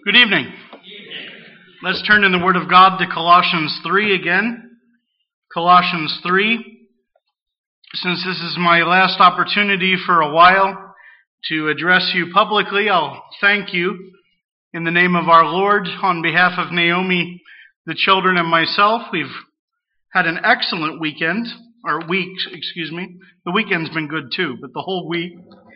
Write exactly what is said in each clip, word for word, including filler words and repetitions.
Good evening. Let's turn in the Word of God to Colossians three again. Colossians three. Since this is my last opportunity for a while to address you publicly, I'll thank you in the name of our Lord on behalf of Naomi, the children, and myself. We've had an excellent weekend, or week, excuse me. The weekend's been good too, but the whole week.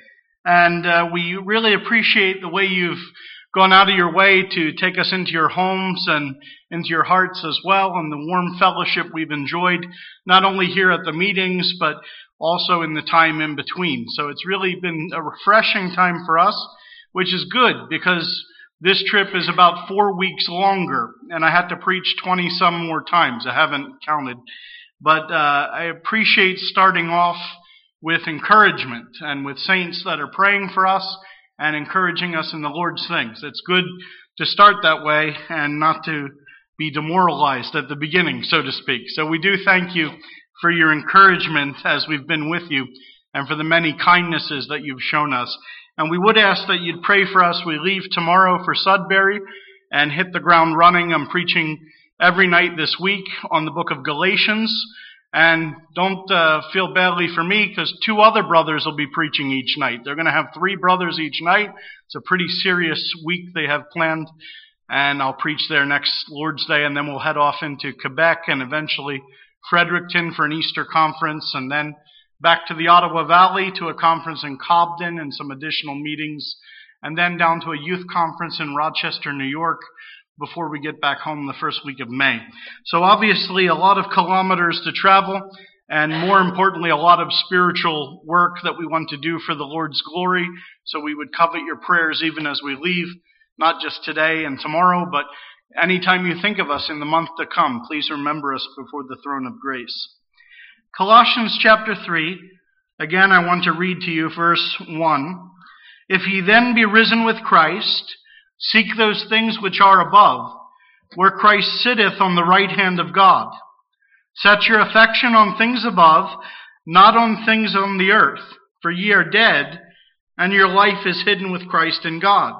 And uh, we really appreciate the way you've gone out of your way to take us into your homes and into your hearts as well, and the warm fellowship we've enjoyed, not only here at the meetings, but also in the time in between. So it's really been a refreshing time for us, which is good, because this trip is about four weeks longer, and I had to preach twenty-some more times. I haven't counted. But uh, I appreciate starting off with encouragement and with saints that are praying for us and encouraging us in the Lord's things. It's good to start that way and not to be demoralized at the beginning, so to speak. So we do thank you for your encouragement as we've been with you and for the many kindnesses that you've shown us. And we would ask that you'd pray for us. We leave tomorrow for Sudbury and hit the ground running. I'm preaching every night this week on the book of Galatians. And don't uh, feel badly for me, because two other brothers will be preaching each night. They're going to have three brothers each night. It's a pretty serious week they have planned. And I'll preach there next Lord's Day, and then we'll head off into Quebec and eventually Fredericton for an Easter conference, and then back to the Ottawa Valley to a conference in Cobden and some additional meetings, and then down to a youth conference in Rochester, New York, before we get back home the first week of May. So obviously a lot of kilometers to travel, and more importantly, a lot of spiritual work that we want to do for the Lord's glory. So we would covet your prayers even as we leave, not just today and tomorrow, but anytime you think of us in the month to come, please remember us before the throne of grace. Colossians chapter three, again I want to read to you verse one. If ye then be risen with Christ, seek those things which are above, where Christ sitteth on the right hand of God. Set your affection on things above, not on things on the earth, for ye are dead, and your life is hidden with Christ in God.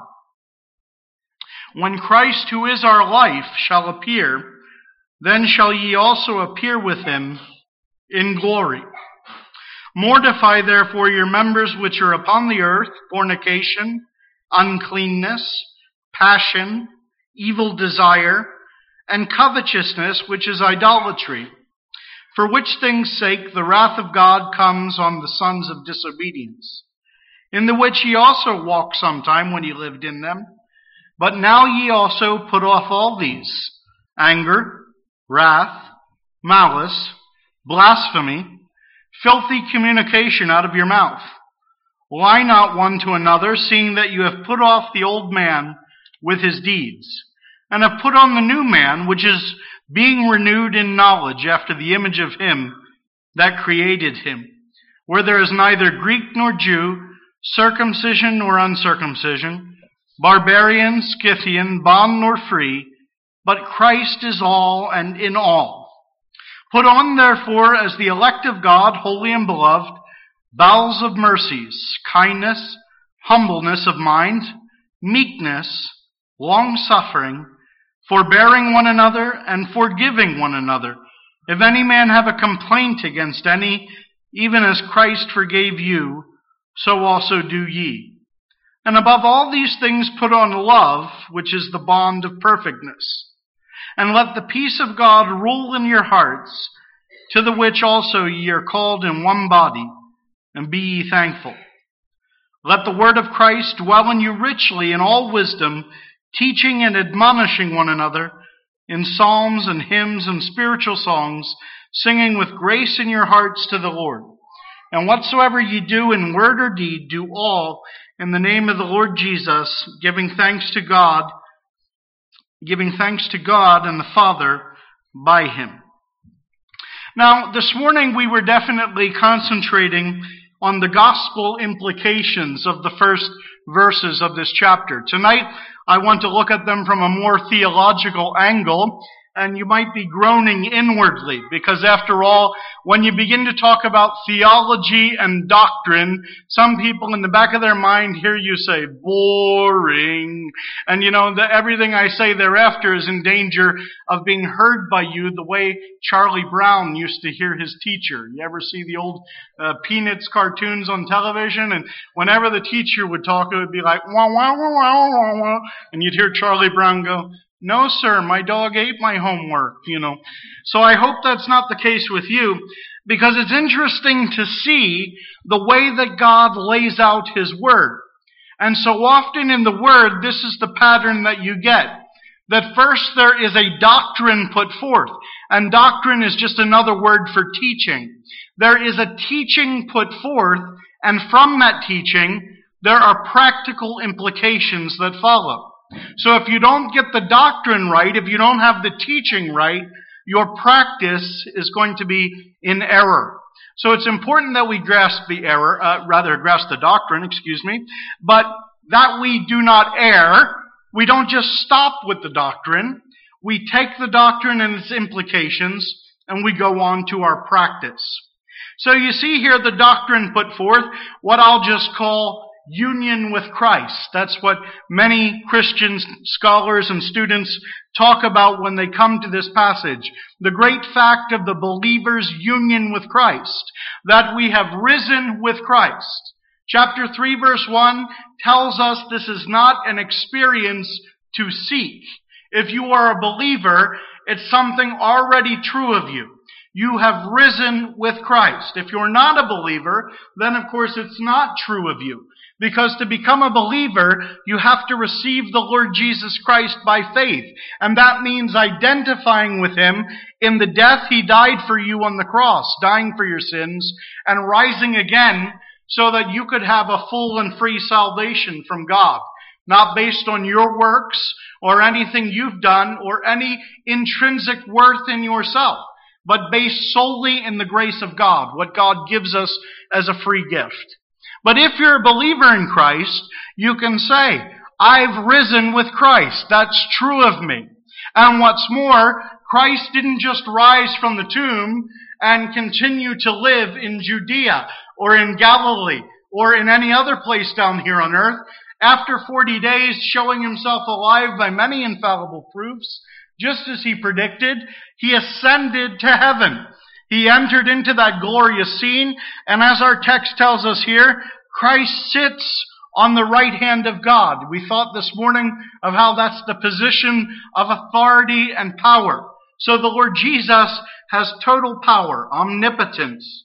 When Christ, who is our life, shall appear, then shall ye also appear with him in glory. Mortify therefore your members which are upon the earth, fornication, uncleanness, passion, evil desire, and covetousness, which is idolatry, for which things' sake the wrath of God comes on the sons of disobedience, in the which ye also walked sometime when ye lived in them. But now ye also put off all these: anger, wrath, malice, blasphemy, filthy communication out of your mouth. Lie not one to another, seeing that you have put off the old man with his deeds, and have put on the new man, which is being renewed in knowledge after the image of him that created him, where there is neither Greek nor Jew, circumcision nor uncircumcision, barbarian, Scythian, bond nor free, but Christ is all and in all. Put on therefore as the elect of God, holy and beloved, bowels of mercies, kindness, humbleness of mind, meekness, long-suffering, forbearing one another, and forgiving one another. If any man have a complaint against any, even as Christ forgave you, so also do ye. And above all these things put on love, which is the bond of perfectness. And let the peace of God rule in your hearts, to the which also ye are called in one body, and be ye thankful. Let the word of Christ dwell in you richly in all wisdom, teaching and admonishing one another in psalms and hymns and spiritual songs, singing with grace in your hearts to the Lord. And whatsoever ye do in word or deed, do all in the name of the Lord Jesus, giving thanks to God, giving thanks to God and the Father by him. Now, this morning we were definitely concentrating on the gospel implications of the first verses of this chapter. Tonight, I want to look at them from a more theological angle and you might be groaning inwardly, because after all, when you begin to talk about theology and doctrine, some people in the back of their mind hear you say, boring. And you know, the, everything I say thereafter is in danger of being heard by you the way Charlie Brown used to hear his teacher. You ever see the old uh, Peanuts cartoons on television? And whenever the teacher would talk, it would be like, wah, wah, wah, wah, wah, wah. And you'd hear Charlie Brown go, no, sir, my dog ate my homework, you know. So I hope that's not the case with you, because it's interesting to see the way that God lays out His Word. And so often in the Word, this is the pattern that you get. That first there is a doctrine put forth, and doctrine is just another word for teaching. There is a teaching put forth, and from that teaching, there are practical implications that follow. So if you don't get the doctrine right, if you don't have the teaching right, your practice is going to be in error. So it's important that we grasp the error, uh, rather grasp the doctrine, excuse me, but that we do not err. We don't just stop with the doctrine. We take the doctrine and its implications, and we go on to our practice. So you see here the doctrine put forth, what I'll just call union with Christ. That's what many Christian scholars and students talk about when they come to this passage. The great fact of the believer's union with Christ, that we have risen with Christ. Chapter three verse one tells us this is not an experience to seek. If you are a believer, it's something already true of you. You have risen with Christ. If you're not a believer, then of course it's not true of you. Because to become a believer, you have to receive the Lord Jesus Christ by faith. And that means identifying with Him in the death He died for you on the cross, dying for your sins, and rising again so that you could have a full and free salvation from God. Not based on your works or anything you've done or any intrinsic worth in yourself, but based solely in the grace of God, what God gives us as a free gift. But if you're a believer in Christ, you can say, I've risen with Christ. That's true of me. And what's more, Christ didn't just rise from the tomb and continue to live in Judea or in Galilee or in any other place down here on earth. After forty days, showing Himself alive by many infallible proofs, just as He predicted, He ascended to heaven. He entered into that glorious scene, and as our text tells us here, Christ sits on the right hand of God. We thought this morning of how that's the position of authority and power. So the Lord Jesus has total power, omnipotence.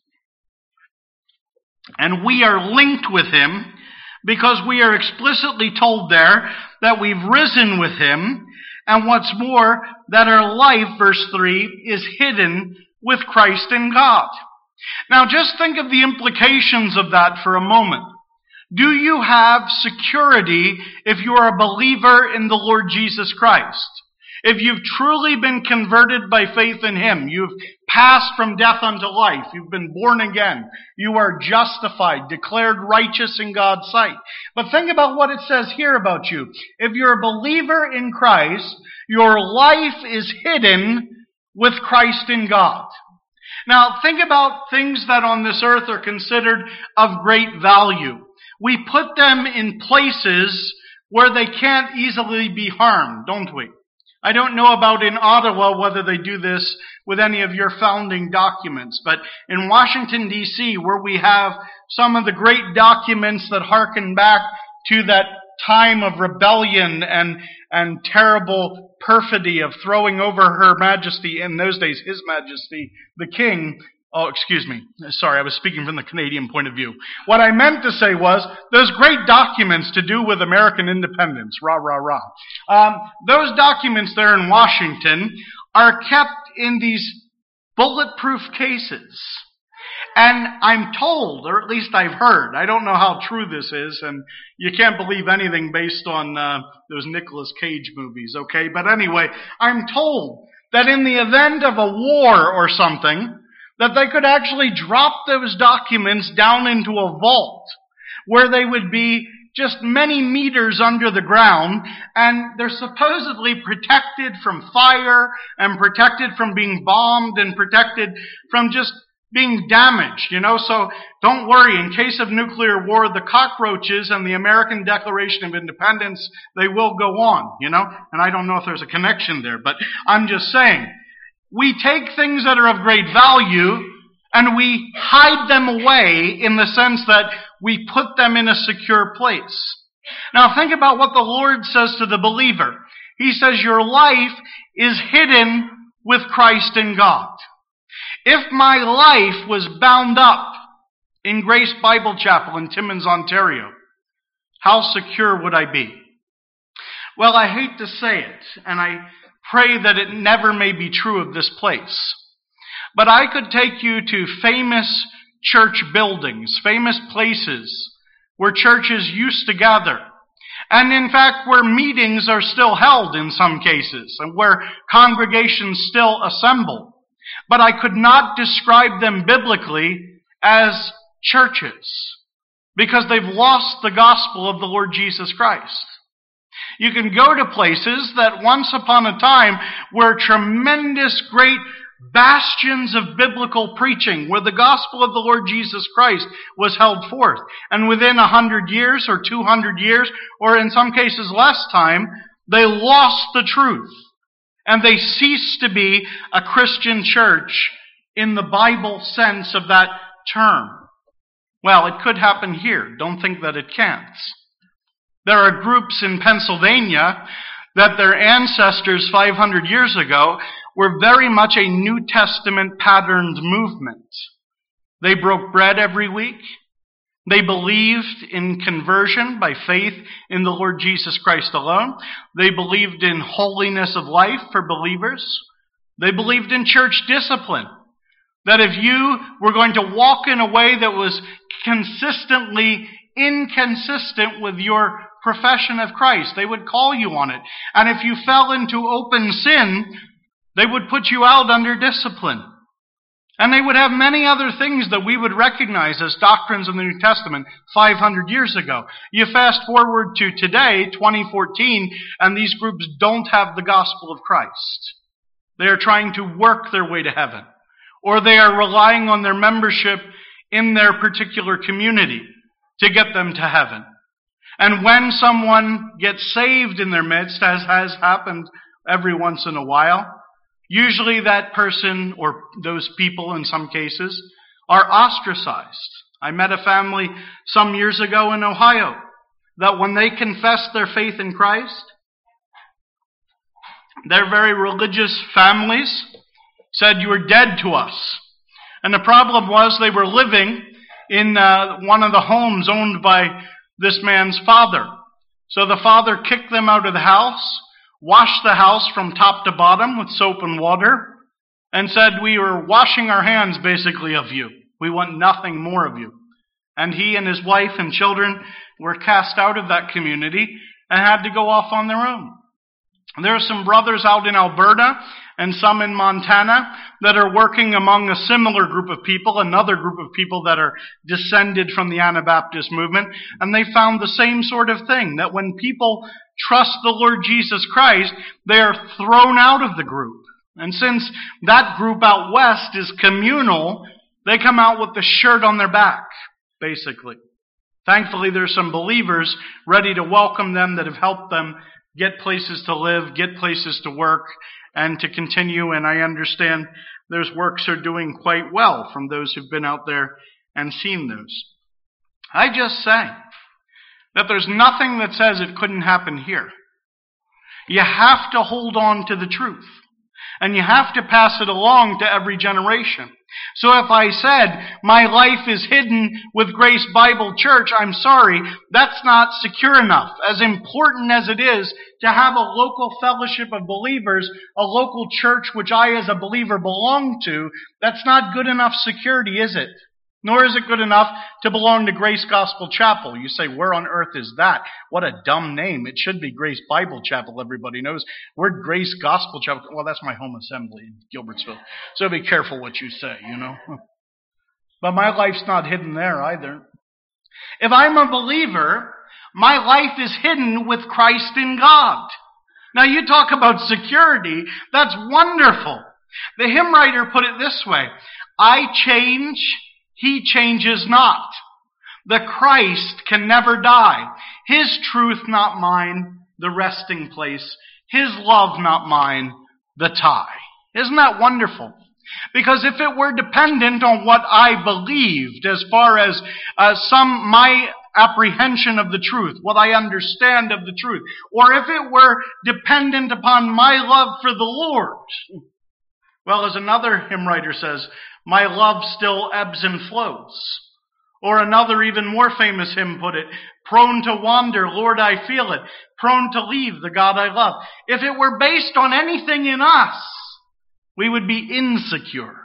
And we are linked with Him because we are explicitly told there that we've risen with Him, and what's more, that our life, verse three, is hidden with Christ in God. Now just think of the implications of that for a moment. Do you have security if you are a believer in the Lord Jesus Christ? If you've truly been converted by faith in Him, you've passed from death unto life, you've been born again, you are justified, declared righteous in God's sight. But think about what it says here about you. If you're a believer in Christ, your life is hidden with Christ in God. Now, think about things that on this earth are considered of great value. We put them in places where they can't easily be harmed, don't we? I don't know about in Ottawa whether they do this with any of your founding documents, but in Washington, D C, where we have some of the great documents that harken back to that time of rebellion and, and terrible perfidy of throwing over Her Majesty, in those days, His Majesty, the King. Oh, excuse me. Sorry, I was speaking from the Canadian point of view. What I meant to say was, those great documents to do with American independence, rah, rah, rah. Um, those documents there in Washington are kept in these bulletproof cases. And I'm told, or at least I've heard, I don't know how true this is, and you can't believe anything based on uh, those Nicolas Cage movies, okay? But anyway, I'm told that in the event of a war or something, that they could actually drop those documents down into a vault where they would be just many meters under the ground, and they're supposedly protected from fire and protected from being bombed and protected from just being damaged, you know. So don't worry, in case of nuclear war, the cockroaches and the American Declaration of Independence, they will go on, you know. And I don't know if there's a connection there, but I'm just saying, we take things that are of great value and we hide them away in the sense that we put them in a secure place. Now think about what the Lord says to the believer. He says your life is hidden with Christ in God. If my life was bound up in Grace Bible Chapel in Timmins, Ontario, how secure would I be? Well, I hate to say it, and I pray that it never may be true of this place. But I could take you to famous church buildings, famous places where churches used to gather. And in fact, where meetings are still held in some cases, and where congregations still assemble. But I could not describe them biblically as churches, because they've lost the gospel of the Lord Jesus Christ. You can go to places that once upon a time were tremendous, great bastions of biblical preaching, where the gospel of the Lord Jesus Christ was held forth. And within a hundred years or two hundred years, or in some cases less time, they lost the truth. And they ceased to be a Christian church in the Bible sense of that term. Well, it could happen here. Don't think that it can't. There are groups in Pennsylvania that their ancestors five hundred years ago were very much a New Testament patterned movement. They broke bread every week. They believed in conversion by faith in the Lord Jesus Christ alone. They believed in holiness of life for believers. They believed in church discipline. That if you were going to walk in a way that was consistently inconsistent with your profession of Christ, they would call you on it. And if you fell into open sin, they would put you out under discipline. And they would have many other things that we would recognize as doctrines of the New Testament five hundred years ago. You fast forward to today, twenty fourteen, and these groups don't have the gospel of Christ. They are trying to work their way to heaven. Or they are relying on their membership in their particular community to get them to heaven. And when someone gets saved in their midst, as has happened every once in a while, usually that person, or those people in some cases, are ostracized. I met a family some years ago in Ohio that when they confessed their faith in Christ, their very religious families said, "You are dead to us." And the problem was they were living in uh, one of the homes owned by this man's father. So the father kicked them out of the house, washed the house from top to bottom with soap and water, and said, "We are washing our hands basically of you. We want nothing more of you." And he and his wife and children were cast out of that community and had to go off on their own. There are some brothers out in Alberta and some in Montana that are working among a similar group of people, another group of people that are descended from the Anabaptist movement, and they found the same sort of thing, that when people trust the Lord Jesus Christ, they are thrown out of the group. And since that group out west is communal, they come out with the shirt on their back, basically. Thankfully, there's some believers ready to welcome them that have helped them get places to live, get places to work, and to continue. And I understand those works are doing quite well from those who've been out there and seen those. I just say that there's nothing that says it couldn't happen here. You have to hold on to the truth. And you have to pass it along to every generation. So if I said, my life is hidden with Grace Bible Church, I'm sorry, that's not secure enough. As important as it is to have a local fellowship of believers, a local church which I as a believer belong to, that's not good enough security, is it? Nor is it good enough to belong to Grace Gospel Chapel. You say, where on earth is that? What a dumb name. It should be Grace Bible Chapel, everybody knows. We're Grace Gospel Chapel. Well, that's my home assembly in Gilbertsville. So be careful what you say, you know. But my life's not hidden there either. If I'm a believer, My life is hidden with Christ in God. Now you talk about security. That's wonderful. The hymn writer put it this way: I change, he changes not. The Christ can never die. His truth not mine, the resting place. His love not mine, the tie. Isn't that wonderful? Because if it were dependent on what I believed as far as uh, some, my apprehension of the truth, what I understand of the truth, or if it were dependent upon my love for the Lord, well, as another hymn writer says, my love still ebbs and flows. Or another even more famous hymn put it, prone to wander, Lord, I feel it, prone to leave the God I love. If it were based on anything in us, we would be insecure.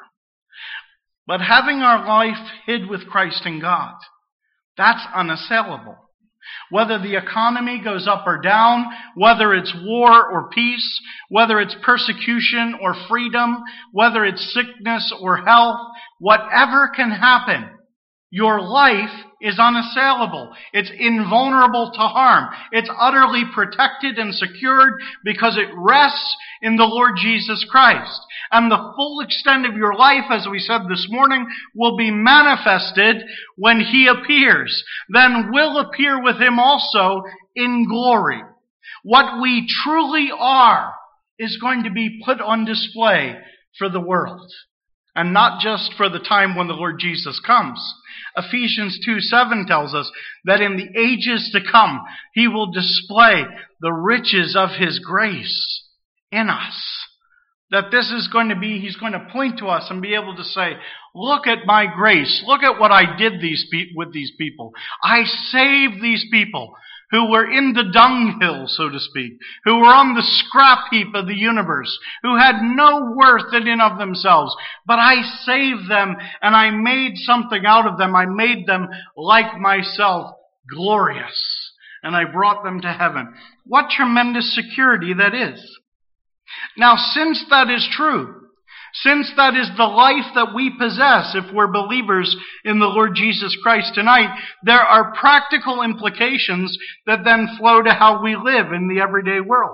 But having our life hid with Christ in God, that's unassailable. Whether the economy goes up or down, whether it's war or peace, whether it's persecution or freedom, whether it's sickness or health, whatever can happen, your life is unassailable. It's invulnerable to harm. It's utterly protected and secured because it rests in the Lord Jesus Christ. And the full extent of your life, as we said this morning, will be manifested when He appears. Then we'll appear with Him also in glory. What we truly are is going to be put on display for the world. And not just for the time when the Lord Jesus comes. Ephesians two seven tells us that in the ages to come, He will display the riches of His grace in us. That this is going to be, He's going to point to us and be able to say, look at my grace. Look at what I did these pe- with these people. I saved these people who were in the dunghill, so to speak, who were on the scrap heap of the universe, who had no worth in and of themselves. But I saved them, and I made something out of them. I made them like myself, glorious. And I brought them to heaven. What tremendous security that is. Now, since that is true, since that is the life that we possess if we're believers in the Lord Jesus Christ tonight, there are practical implications that then flow to how we live in the everyday world.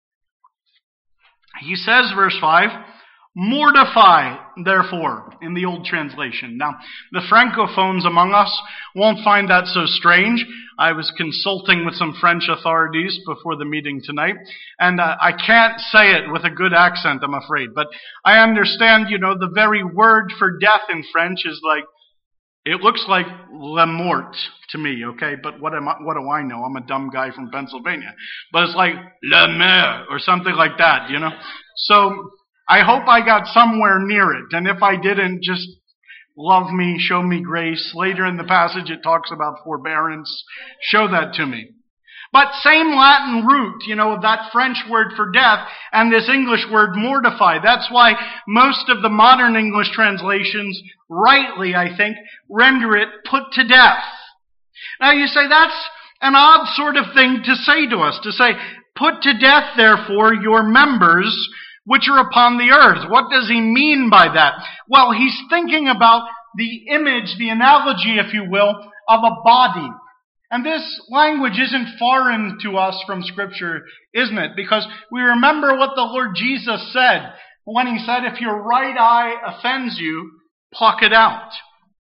He says, verse five, mortify, therefore, in the old translation. Now, the Francophones among us won't find that so strange. I was consulting with some French authorities before the meeting tonight, and uh, I can't say it with a good accent, I'm afraid. But I understand, you know, the very word for death in French is like, it looks like la mort to me, okay? But what am I, what do I know? I'm a dumb guy from Pennsylvania. But it's like la mort or something like that, you know? So I hope I got somewhere near it, and if I didn't, just love me, show me grace. Later in the passage it talks about forbearance. Show that to me. But same Latin root, you know, that French word for death and this English word mortify. That's why most of the modern English translations, rightly I think, render it put to death. Now you say that's an odd sort of thing to say to us, to say, put to death therefore your members which are upon the earth. What does he mean by that? Well, he's thinking about the image, the analogy, if you will, of a body. And this language isn't foreign to us from Scripture, isn't it? Because we remember what the Lord Jesus said when He said, if your right eye offends you, pluck it out.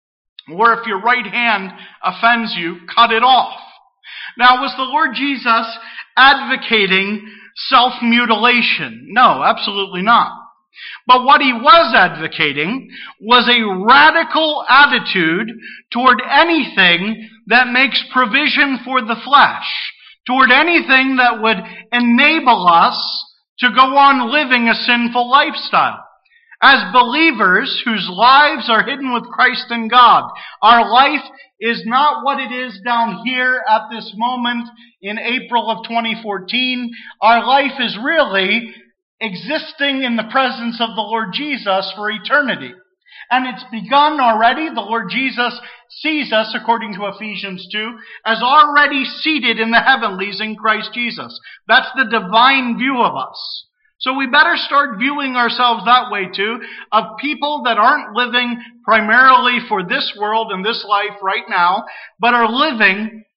Or if your right hand offends you, cut it off. Now, was the Lord Jesus advocating self-mutilation? No, absolutely not. But what He was advocating was a radical attitude toward anything that makes provision for the flesh, toward anything that would enable us to go on living a sinful lifestyle. As believers whose lives are hidden with Christ in God, our life is not what it is down here at this moment in April of twenty fourteen. Our life is really existing in the presence of the Lord Jesus for eternity. And it's begun already. The Lord Jesus sees us, according to Ephesians two, as already seated in the heavenlies in Christ Jesus. That's the divine view of us. So we better start viewing ourselves that way too, of people that aren't living primarily for this world and this life right now, but are living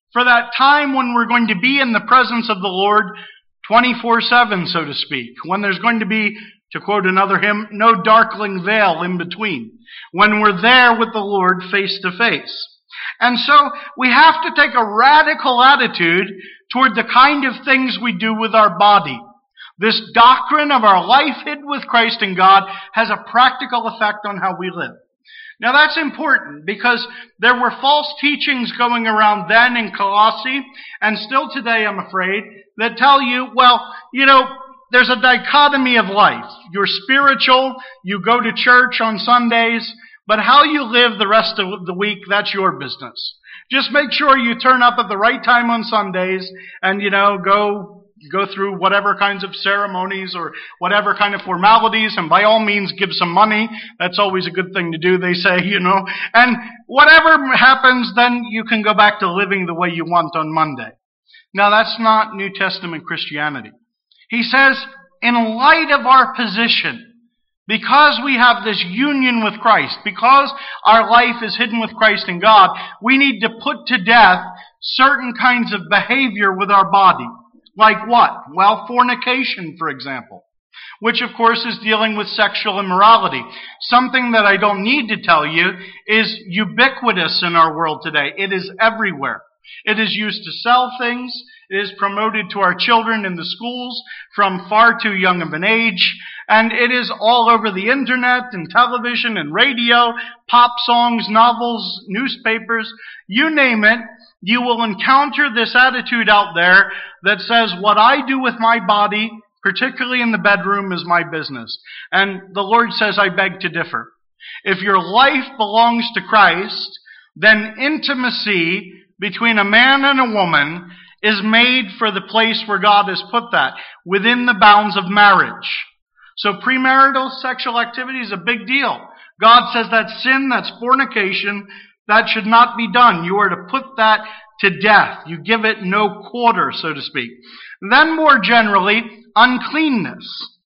for that time when we're going to be in the presence of the Lord twenty-four seven, so to speak. When there's going to be, to quote another hymn, no darkling veil in between. When we're there with the Lord face to face. And so we have to take a radical attitude toward the kind of things we do with our body. This doctrine of our life hid with Christ in God has a practical effect on how we live. Now that's important because there were false teachings going around then in Colossae, and still today, I'm afraid, that tell you, well, you know, there's a dichotomy of life. You're spiritual, you go to church on Sundays, but how you live the rest of the week, that's your business. Just make sure you turn up at the right time on Sundays and, you know, go go through whatever kinds of ceremonies or whatever kind of formalities, and by all means give some money. That's always a good thing to do, they say, you know. And whatever happens, then you can go back to living the way you want on Monday. Now, that's not New Testament Christianity. He says, in light of our position, because we have this union with Christ, because our life is hidden with Christ in God, we need to put to death certain kinds of behavior with our body. Like what? Well, fornication, for example, which of course is dealing with sexual immorality. Something that I don't need to tell you is ubiquitous in our world today. It is everywhere. It is used to sell things. It is promoted to our children in the schools from far too young of an age. And it is all over the internet and television and radio, pop songs, novels, newspapers, you name it. You will encounter this attitude out there that says, what I do with my body, particularly in the bedroom, is my business. And the Lord says, I beg to differ. If your life belongs to Christ, then intimacy between a man and a woman is made for the place where God has put that, within the bounds of marriage. So premarital sexual activity is a big deal. God says that's sin, that's fornication. That should not be done. You are to put that to death. You give it no quarter, so to speak. Then more generally, uncleanness.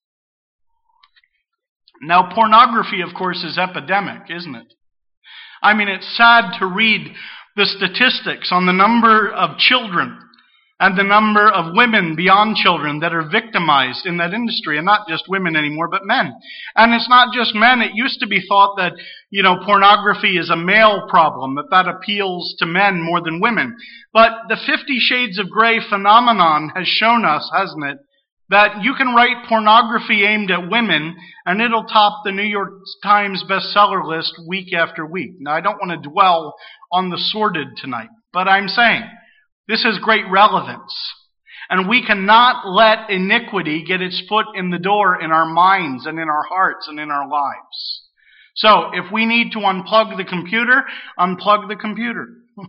Now, pornography, of course, is epidemic, isn't it? I mean, it's sad to read the statistics on the number of children and the number of women beyond children that are victimized in that industry, and not just women anymore, but men. And it's not just men. It used to be thought that, you know, pornography is a male problem, that that appeals to men more than women. But the Fifty Shades of Grey phenomenon has shown us, hasn't it, that you can write pornography aimed at women, and it'll top the New York Times bestseller list week after week. Now, I don't want to dwell on the sordid tonight, but I'm saying, this has great relevance. And we cannot let iniquity get its foot in the door in our minds and in our hearts and in our lives. So, if we need to unplug the computer, unplug the computer.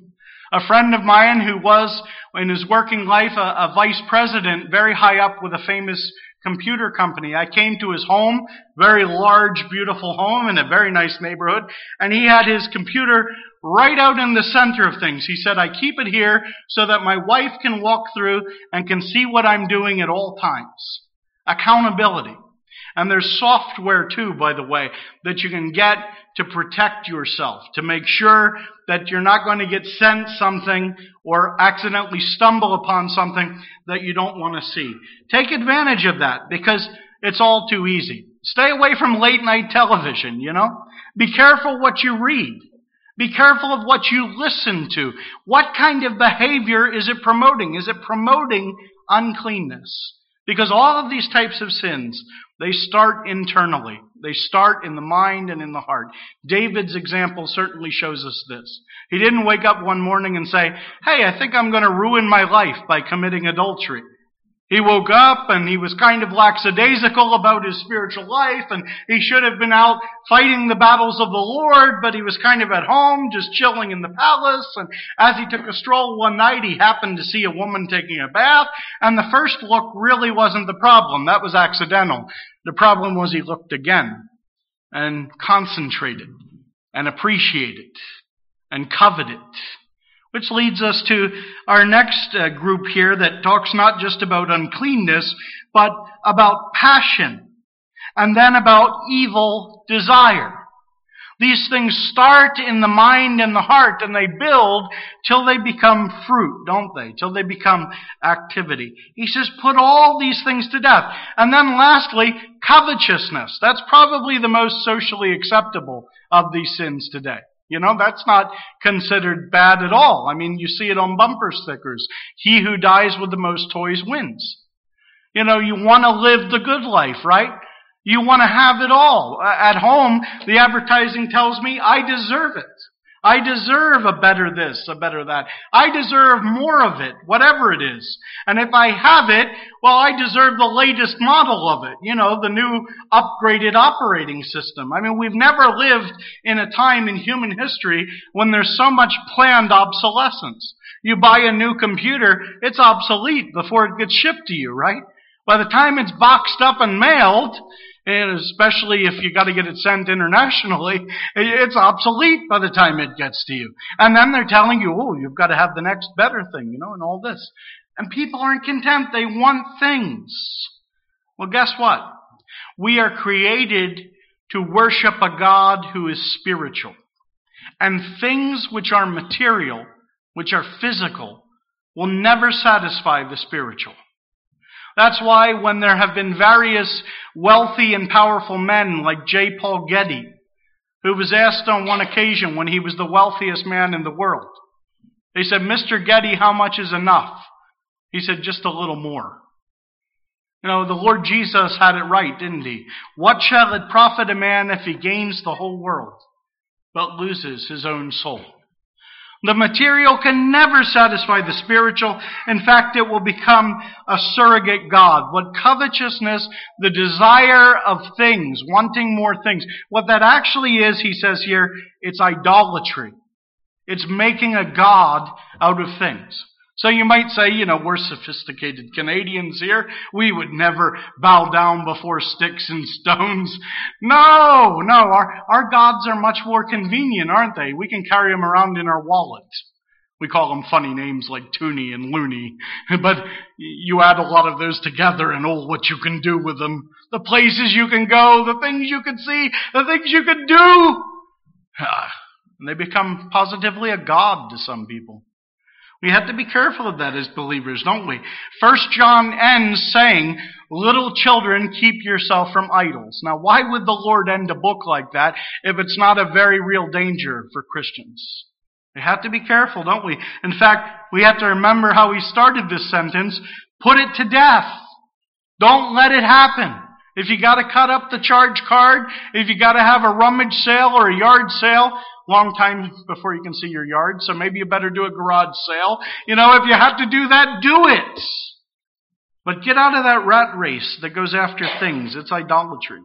A friend of mine who was, in his working life, a, a vice president, very high up with a famous computer company. I came to his home, very large, beautiful home in a very nice neighborhood, and he had his computer right out in the center of things. He said, I keep it here so that my wife can walk through and can see what I'm doing at all times. Accountability. And there's software too, by the way, that you can get to protect yourself, to make sure that you're not going to get sent something or accidentally stumble upon something that you don't want to see. Take advantage of that because it's all too easy. Stay away from late night television, you know. Be careful what you read. Be careful of what you listen to. What kind of behavior is it promoting? Is it promoting uncleanness? Because all of these types of sins, they start internally. They start in the mind and in the heart. David's example certainly shows us this. He didn't wake up one morning and say, hey, I think I'm going to ruin my life by committing adultery. He woke up and he was kind of lackadaisical about his spiritual life, and he should have been out fighting the battles of the Lord, but he was kind of at home, just chilling in the palace. And as he took a stroll one night, he happened to see a woman taking a bath, and the first look really wasn't the problem. That was accidental. The problem was he looked again and concentrated and appreciated and coveted. Which leads us to our next uh, group here that talks not just about uncleanness, but about passion, and then about evil desire. These things start in the mind and the heart, and they build till they become fruit, don't they? Till they become activity. He says, put all these things to death. And then lastly, covetousness. That's probably the most socially acceptable of these sins today. You know, that's not considered bad at all. I mean, you see it on bumper stickers. He who dies with the most toys wins. You know, you want to live the good life, right? You want to have it all. At home, the advertising tells me I deserve it. I deserve a better this, a better that. I deserve more of it, whatever it is. And if I have it, well, I deserve the latest model of it. You know, the new upgraded operating system. I mean, we've never lived in a time in human history when there's so much planned obsolescence. You buy a new computer, it's obsolete before it gets shipped to you, right? By the time it's boxed up and mailed, and especially if you got to get it sent internationally, it's obsolete by the time it gets to you. And then they're telling you, oh, you've got to have the next better thing, you know, and all this. And people aren't content. They want things. Well, guess what? We are created to worship a God who is spiritual. And things which are material, which are physical, will never satisfy the spiritual. That's why when there have been various wealthy and powerful men like J. Paul Getty, who was asked on one occasion when he was the wealthiest man in the world, they said, Mister Getty, how much is enough? He said, just a little more. You know, the Lord Jesus had it right, didn't he? What shall it profit a man if he gains the whole world, but loses his own soul? The material can never satisfy the spiritual. In fact, it will become a surrogate God. What covetousness, the desire of things, wanting more things, what that actually is, he says here, it's idolatry. It's making a God out of things. So you might say, you know, we're sophisticated Canadians here. We would never bow down before sticks and stones. No, no, our, our gods are much more convenient, aren't they? We can carry them around in our wallet. We call them funny names like Toonie and Looney. But you add a lot of those together and oh, what you can do with them. The places you can go, the things you can see, the things you can do. And they become positively a god to some people. We have to be careful of that as believers, don't we? First John ends saying, little children, keep yourself from idols. Now, why would the Lord end a book like that if it's not a very real danger for Christians? We have to be careful, don't we? In fact, we have to remember how he started this sentence. Put it to death. Don't let it happen. If you got to cut up the charge card, if you got to have a rummage sale or a yard sale, long time before you can see your yard, so maybe you better do a garage sale. You know, if you have to do that, do it. But get out of that rat race that goes after things. It's idolatry.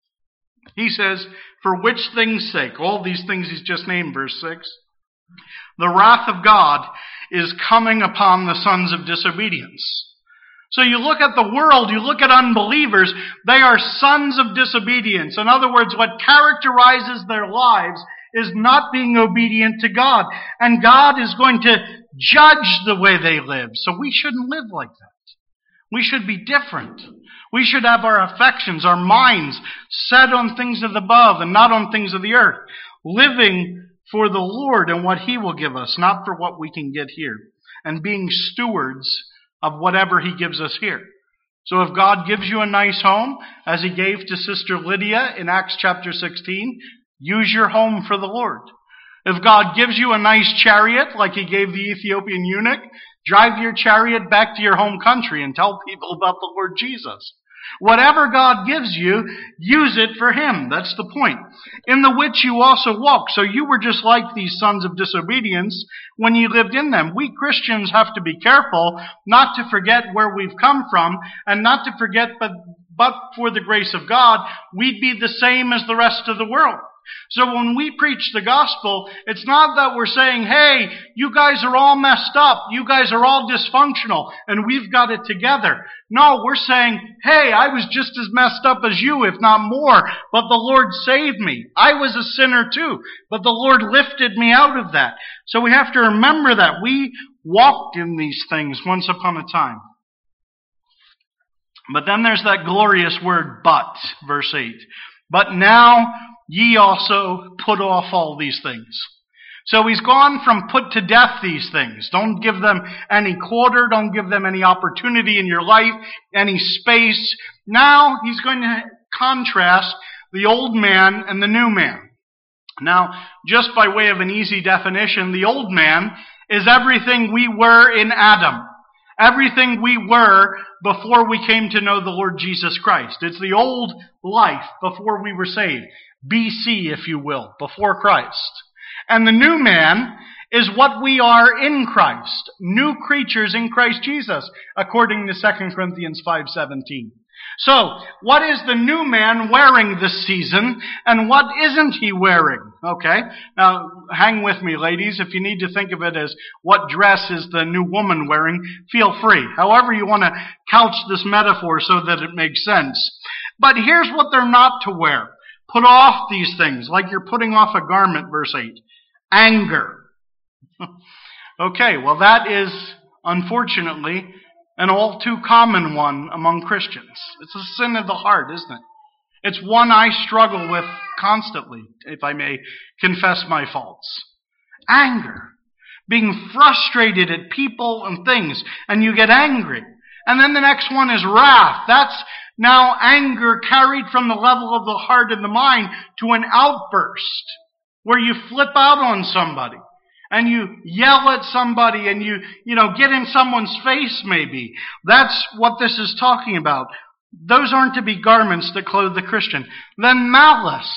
He says, for which things' sake, all these things he's just named, verse six, the wrath of God is coming upon the sons of disobedience. So you look at the world, you look at unbelievers, they are sons of disobedience. In other words, what characterizes their lives is not being obedient to God. And God is going to judge the way they live. So we shouldn't live like that. We should be different. We should have our affections, our minds set on things of above and not on things of the earth. Living for the Lord and what He will give us, not for what we can get here. And being stewards of whatever He gives us here. So if God gives you a nice home, as He gave to Sister Lydia in Acts chapter sixteen, use your home for the Lord. If God gives you a nice chariot, like He gave the Ethiopian eunuch, drive your chariot back to your home country and tell people about the Lord Jesus. Whatever God gives you, use it for Him. That's the point. In the which you also walk. So you were just like these sons of disobedience when you lived in them. We Christians have to be careful not to forget where we've come from and not to forget, but, but for the grace of God, we'd be the same as the rest of the world. So when we preach the gospel, it's not that we're saying, hey, you guys are all messed up, you guys are all dysfunctional, and we've got it together. No, we're saying, hey, I was just as messed up as you, if not more, but the Lord saved me. I was a sinner too, but the Lord lifted me out of that. So we have to remember that. We walked in these things once upon a time. But then there's that glorious word, but, verse eight. But now ye also put off all these things. So he's gone from put to death these things. Don't give them any quarter. Don't give them any opportunity in your life, any space. Now he's going to contrast the old man and the new man. Now, just by way of an easy definition, the old man is everything we were in Adam. Everything we were before we came to know the Lord Jesus Christ. It's the old life before we were saved. B C, if you will, before Christ. And the new man is what we are in Christ. New creatures in Christ Jesus, according to Second Corinthians five seventeen. So, what is the new man wearing this season, and what isn't he wearing? Okay, now hang with me, ladies. If you need to think of it as what dress is the new woman wearing, feel free. However you want to couch this metaphor so that it makes sense. But here's what they're not to wear. Put off these things, like you're putting off a garment, verse eight. Anger. Okay, well that is, unfortunately, an all too common one among Christians. It's a sin of the heart, isn't it? It's one I struggle with constantly, if I may confess my faults. Anger. Being frustrated at people and things, and you get angry. And then the next one is wrath. That's now anger carried from the level of the heart and the mind to an outburst, where you flip out on somebody. And you yell at somebody and you, you know, get in someone's face maybe. That's what this is talking about. Those aren't to be garments that clothe the Christian. Then malice.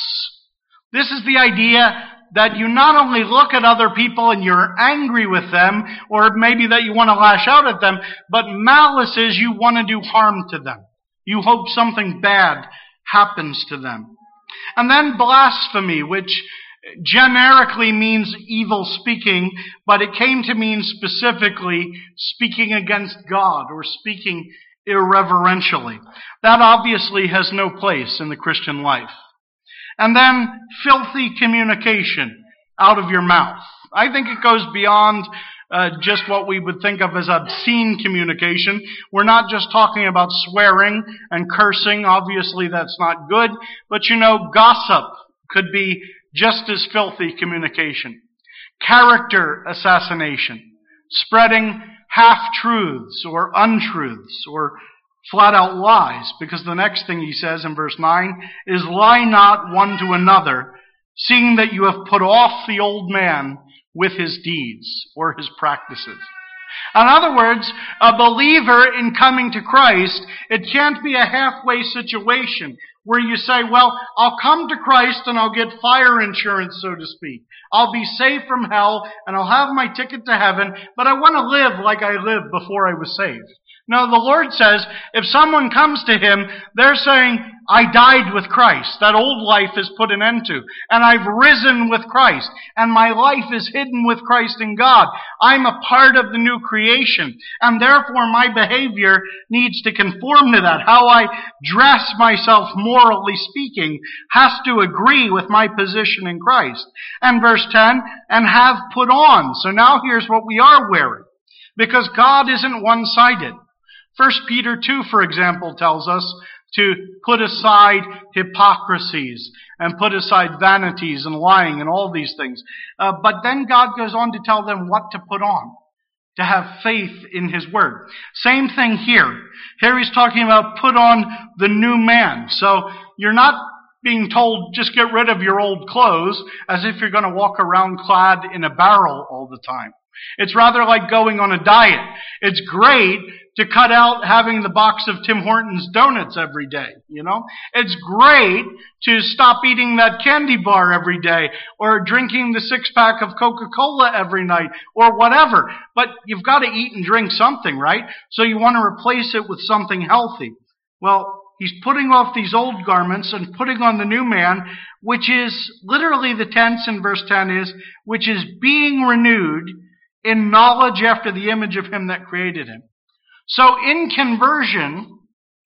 This is the idea that you not only look at other people and you're angry with them, or maybe that you want to lash out at them, but malice is you want to do harm to them. You hope something bad happens to them. And then blasphemy, which generically means evil speaking, but it came to mean specifically speaking against God or speaking irreverentially. That obviously has no place in the Christian life. And then filthy communication out of your mouth. I think it goes beyond uh, just what we would think of as obscene communication. We're not just talking about swearing and cursing. Obviously that's not good. But you know, gossip could be just as filthy communication. Character assassination. Spreading half-truths or untruths or flat-out lies. Because the next thing he says in verse nine is, lie not one to another, seeing that you have put off the old man with his deeds or his practices. In other words, a believer in coming to Christ, it can't be a halfway situation where you say, well, I'll come to Christ and I'll get fire insurance, so to speak. I'll be saved from hell and I'll have my ticket to heaven, but I want to live like I lived before I was saved. No, the Lord says, if someone comes to Him, they're saying, I died with Christ. That old life is put an end to. And I've risen with Christ. And my life is hidden with Christ in God. I'm a part of the new creation. And therefore my behavior needs to conform to that. How I dress myself, morally speaking, has to agree with my position in Christ. And verse ten, and have put on. So now here's what we are wearing. Because God isn't one-sided. First Peter two, for example, tells us to put aside hypocrisies and put aside vanities and lying and all these things. Uh, but then God goes on to tell them what to put on, to have faith in His Word. Same thing here. Here He's talking about put on the new man. So you're not being told just get rid of your old clothes as if you're going to walk around clad in a barrel all the time. It's rather like going on a diet. It's great to cut out having the box of Tim Hortons donuts every day, you know? It's great to stop eating that candy bar every day or drinking the six-pack of Coca-Cola every night or whatever. But you've got to eat and drink something, right? So you want to replace it with something healthy. Well, He's putting off these old garments and putting on the new man, which is, literally the tense in verse ten is, which is being renewed in knowledge after the image of Him that created him. So in conversion,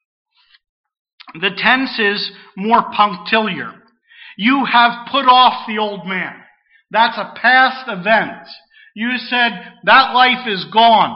the tense is more punctiliar. You have put off the old man. That's a past event. You said, that life is gone.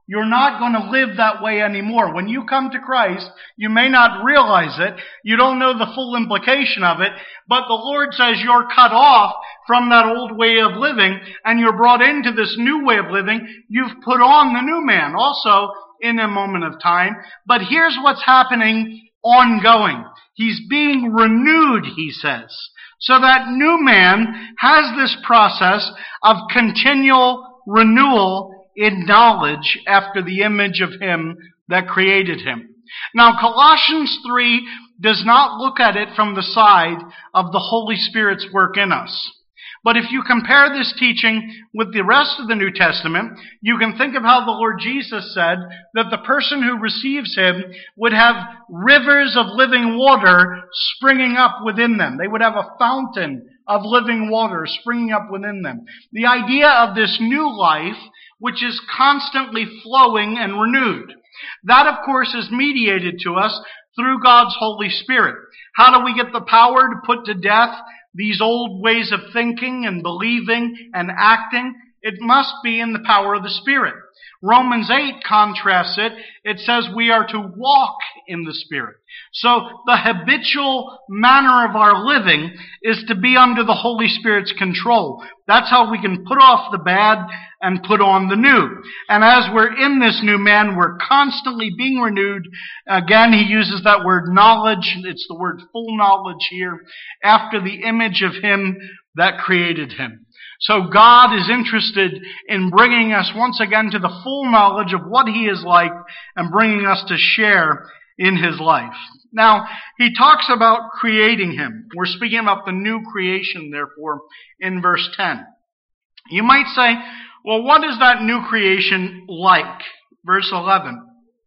You're not going to live that way anymore. When you come to Christ, you may not realize it. You don't know the full implication of it. But the Lord says you're cut off from that old way of living and you're brought into this new way of living. You've put on the new man also in a moment of time. But here's what's happening ongoing. He's being renewed, he says. So that new man has this process of continual renewal in knowledge after the image of him that created him. Now, Colossians three does not look at it from the side of the Holy Spirit's work in us. But if you compare this teaching with the rest of the New Testament, you can think of how the Lord Jesus said that the person who receives him would have rivers of living water springing up within them. They would have a fountain of living water springing up within them. The idea of this new life, which is constantly flowing and renewed. That, of course, is mediated to us through God's Holy Spirit. How do we get the power to put to death these old ways of thinking and believing and acting? It must be in the power of the Spirit. Romans eight contrasts it. It says we are to walk in the Spirit. So the habitual manner of our living is to be under the Holy Spirit's control. That's how we can put off the bad and put on the new. And as we're in this new man, we're constantly being renewed. Again, he uses that word knowledge. It's the word full knowledge here, after the image of him that created him. So God is interested in bringing us once again to the full knowledge of what he is like and bringing us to share in his life. Now, he talks about creating him. We're speaking about the new creation, therefore, in verse ten. You might say, well, what is that new creation like? Verse eleven.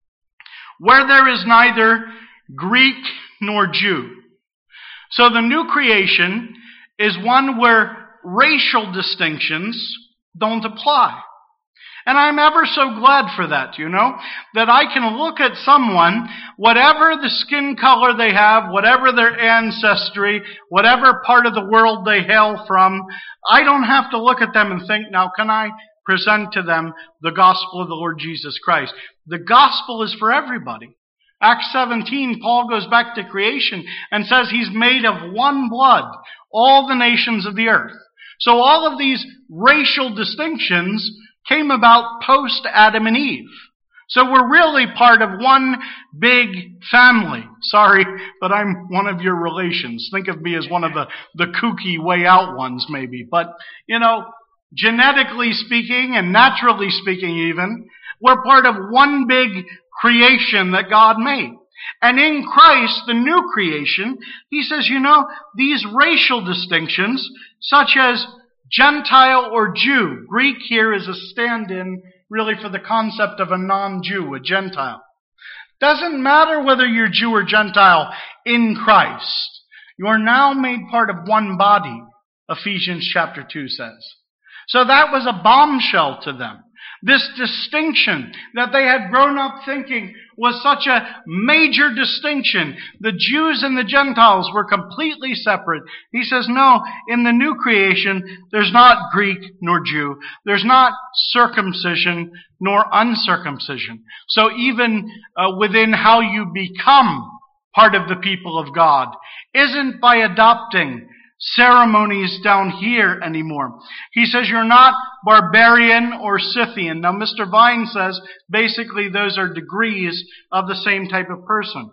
Where there is neither Greek nor Jew. So the new creation is one where racial distinctions don't apply. And I'm ever so glad for that, you know, that I can look at someone, whatever the skin color they have, whatever their ancestry, whatever part of the world they hail from, I don't have to look at them and think, now can I present to them the gospel of the Lord Jesus Christ? The gospel is for everybody. Acts seventeen, Paul goes back to creation and says he's made of one blood, all the nations of the earth. So all of these racial distinctions came about post Adam and Eve. So we're really part of one big family. Sorry, but I'm one of your relations. Think of me as one of the, the kooky way out ones maybe. But, you know, genetically speaking and naturally speaking even, we're part of one big creation that God made. And in Christ, the new creation, he says, you know, these racial distinctions, such as Gentile or Jew. Greek here is a stand-in really for the concept of a non-Jew, a Gentile. Doesn't matter whether you're Jew or Gentile in Christ. You are now made part of one body, Ephesians chapter two says. So that was a bombshell to them. This distinction that they had grown up thinking was such a major distinction. The Jews and the Gentiles were completely separate. He says, no, in the new creation, there's not Greek nor Jew. There's not circumcision nor uncircumcision. So even uh, within how you become part of the people of God isn't by adopting ceremonies down here anymore. He says you're not barbarian or Scythian. Now, Mister Vine says basically those are degrees of the same type of person.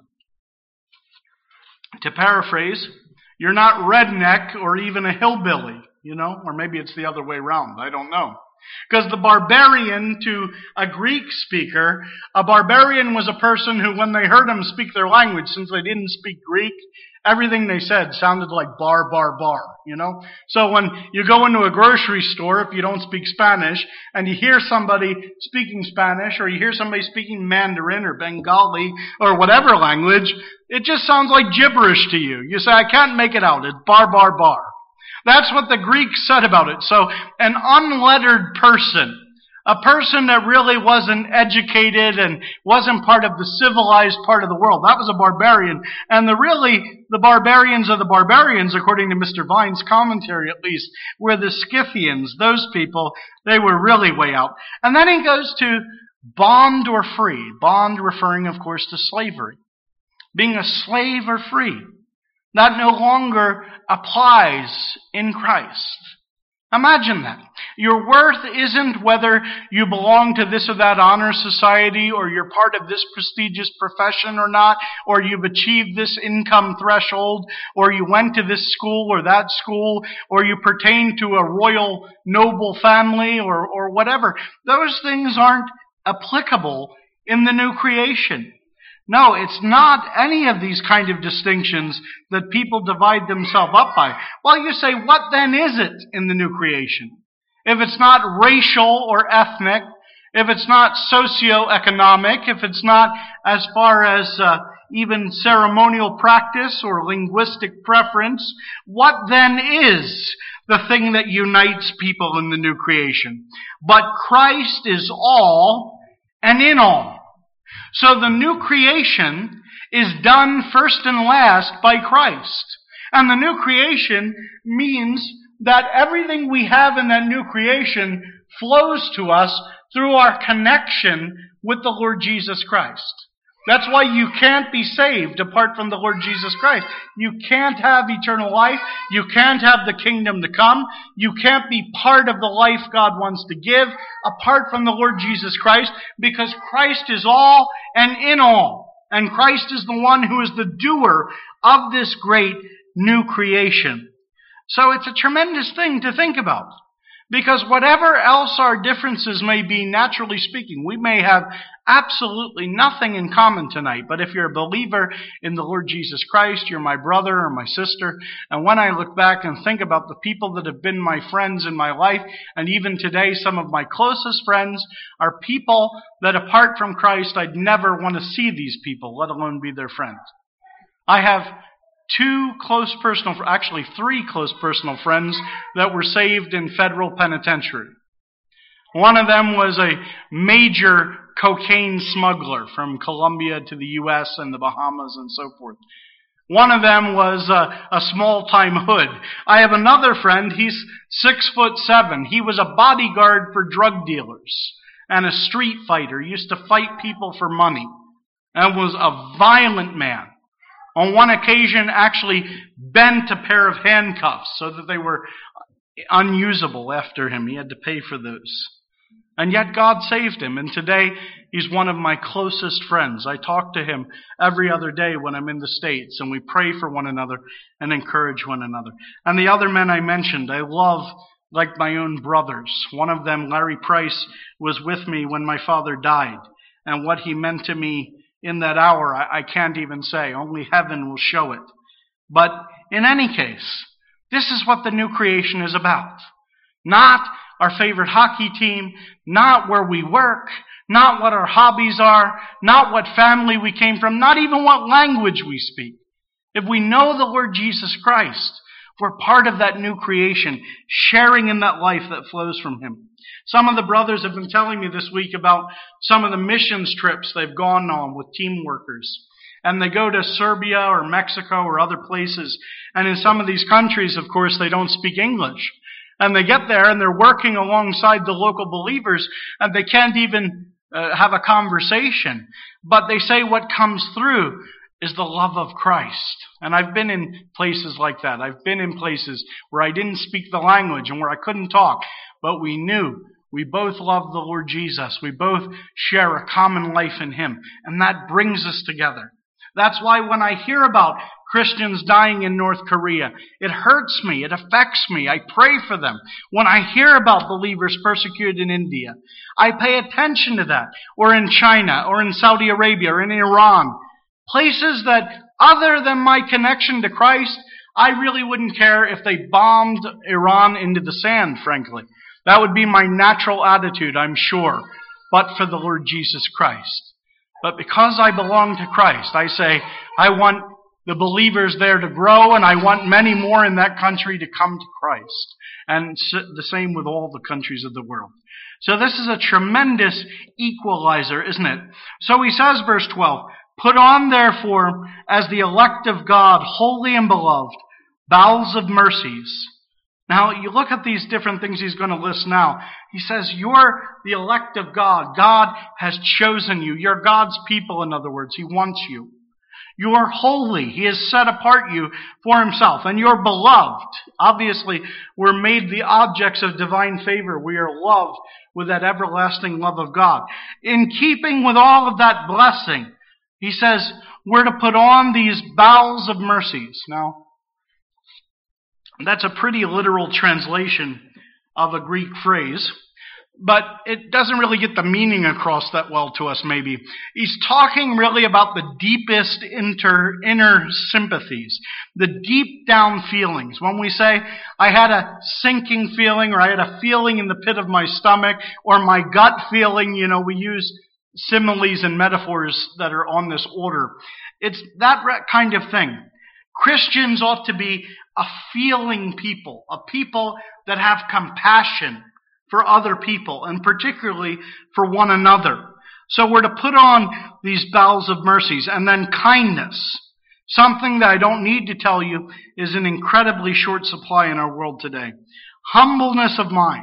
To paraphrase, you're not redneck or even a hillbilly, you know, or maybe it's the other way around. I don't know. Because the barbarian to a Greek speaker, a barbarian was a person who, when they heard him speak their language, since they didn't speak Greek, everything they said sounded like bar, bar, bar, you know? So when you go into a grocery store, if you don't speak Spanish, and you hear somebody speaking Spanish, or you hear somebody speaking Mandarin or Bengali, or whatever language, it just sounds like gibberish to you. You say, I can't make it out. It's bar, bar, bar. That's what the Greeks said about it. So an unlettered person, a person that really wasn't educated and wasn't part of the civilized part of the world, that was a barbarian. And the really, the barbarians of the barbarians, according to Mister Vine's commentary at least, were the Scythians. Those people, they were really way out. And then he goes to bond or free. Bond referring, of course, to slavery. Being a slave or free. That no longer applies in Christ. Imagine that. Your worth isn't whether you belong to this or that honor society, or you're part of this prestigious profession or not, or you've achieved this income threshold, or you went to this school or that school, or you pertain to a royal noble family, or, or whatever. Those things aren't applicable in the new creation. No, it's not any of these kind of distinctions that people divide themselves up by. Well, you say, what then is it in the new creation? If it's not racial or ethnic, if it's not socioeconomic, if it's not as far as uh, even ceremonial practice or linguistic preference, what then is the thing that unites people in the new creation? But Christ is all and in all. So the new creation is done first and last by Christ. And the new creation means that everything we have in that new creation flows to us through our connection with the Lord Jesus Christ. That's why you can't be saved apart from the Lord Jesus Christ. You can't have eternal life. You can't have the kingdom to come. You can't be part of the life God wants to give apart from the Lord Jesus Christ, because Christ is all and in all. And Christ is the one who is the doer of this great new creation. So it's a tremendous thing to think about. Because whatever else our differences may be, naturally speaking, we may have absolutely nothing in common tonight. But if you're a believer in the Lord Jesus Christ, you're my brother or my sister. And when I look back and think about the people that have been my friends in my life, and even today some of my closest friends are people that apart from Christ, I'd never want to see these people, let alone be their friends. I have two close personal, actually three close personal friends that were saved in federal penitentiary. One of them was a major cocaine smuggler from Colombia to the U S and the Bahamas and so forth. One of them was a, a small-time hood. I have another friend, he's six foot seven. He was a bodyguard for drug dealers and a street fighter. He used to fight people for money and was a violent man. On one occasion, actually bent a pair of handcuffs so that they were unusable after him. He had to pay for those. And yet God saved him, and today he's one of my closest friends. I talk to him every other day when I'm in the States, and we pray for one another and encourage one another. And the other men I mentioned, I love like my own brothers. One of them, Larry Price, was with me when my father died, and what he meant to me in that hour, I, I can't even say. Only heaven will show it. But in any case, this is what the new creation is about. Not our favorite hockey team, not where we work, not what our hobbies are, not what family we came from, not even what language we speak. If we know the Lord Jesus Christ, we're part of that new creation, sharing in that life that flows from Him. Some of the brothers have been telling me this week about some of the missions trips they've gone on with team workers. And they go to Serbia or Mexico or other places. And in some of these countries, of course, they don't speak English. And they get there and they're working alongside the local believers and they can't even uh, have a conversation. But they say what comes through is the love of Christ. And I've been in places like that. I've been in places where I didn't speak the language and where I couldn't talk, but we knew we both love the Lord Jesus. We both share a common life in Him. And that brings us together. That's why when I hear about Christians dying in North Korea, it hurts me. It affects me. I pray for them. When I hear about believers persecuted in India, I pay attention to that. Or in China, or in Saudi Arabia, or in Iran. Places that, other than my connection to Christ, I really wouldn't care if they bombed Iran into the sand, frankly. That would be my natural attitude, I'm sure, but for the Lord Jesus Christ. But because I belong to Christ, I say, I want the believers there to grow, and I want many more in that country to come to Christ. And the same with all the countries of the world. So this is a tremendous equalizer, isn't it? So he says, verse twelve, put on, therefore, as the elect of God, holy and beloved, bowels of mercies, Now, you look at these different things he's going to list now. He says, you're the elect of God. God has chosen you. You're God's people, in other words. He wants you. You are holy. He has set apart you for himself. And you're beloved. Obviously, we're made the objects of divine favor. We are loved with that everlasting love of God. In keeping with all of that blessing, he says, we're to put on these bowels of mercies. Now, that's a pretty literal translation of a Greek phrase, but it doesn't really get the meaning across that well to us, maybe. He's talking really about the deepest inter, inner sympathies, the deep down feelings. When we say, I had a sinking feeling, or I had a feeling in the pit of my stomach, or my gut feeling, you know, we use similes and metaphors that are on this order. It's that kind of thing. Christians ought to be a feeling people, a people that have compassion for other people, and particularly for one another. So we're to put on these bowels of mercies, and then kindness. Something that I don't need to tell you is an incredibly short supply in our world today. Humbleness of mind.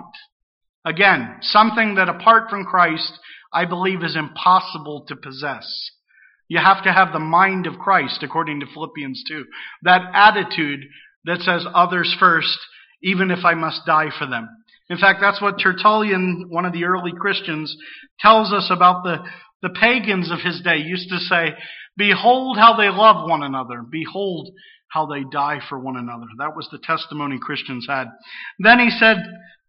Again, something that apart from Christ, I believe is impossible to possess. You have to have the mind of Christ, according to Philippians two. That attitude that says others first, even if I must die for them. In fact, that's what Tertullian, one of the early Christians, tells us about the, the pagans of his day. He used to say, behold how they love one another. Behold how they die for one another. That was the testimony Christians had. Then he said,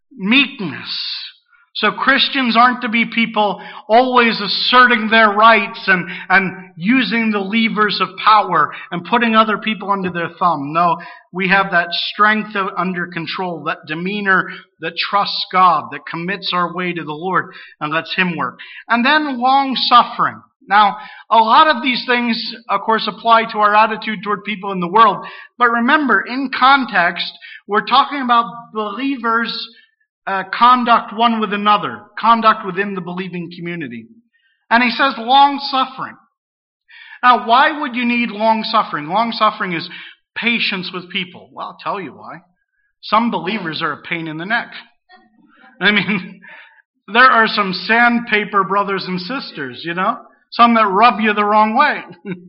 meekness. So Christians aren't to be people always asserting their rights and, and using the levers of power and putting other people under their thumb. No, we have that strength of, under control, that demeanor that trusts God, that commits our way to the Lord and lets Him work. And then long-suffering. Now, a lot of these things, of course, apply to our attitude toward people in the world. But remember, in context, we're talking about believers' Uh, conduct one with another, conduct within the believing community. And he says long-suffering. Now, why would you need long-suffering? Long-suffering is patience with people. Well, I'll tell you why. Some believers are a pain in the neck. I mean, there are some sandpaper brothers and sisters, you know, some that rub you the wrong way.